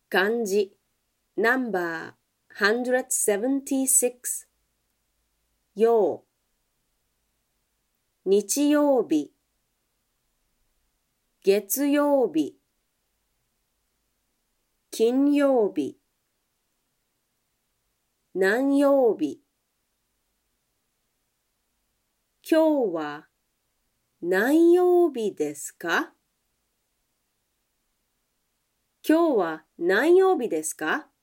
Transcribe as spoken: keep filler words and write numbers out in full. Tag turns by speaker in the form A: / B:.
A: 漢字 ナンバーひゃくななじゅうろく曜日曜日月曜日金曜日何曜日今日は何曜日ですか？今日は何曜日ですか？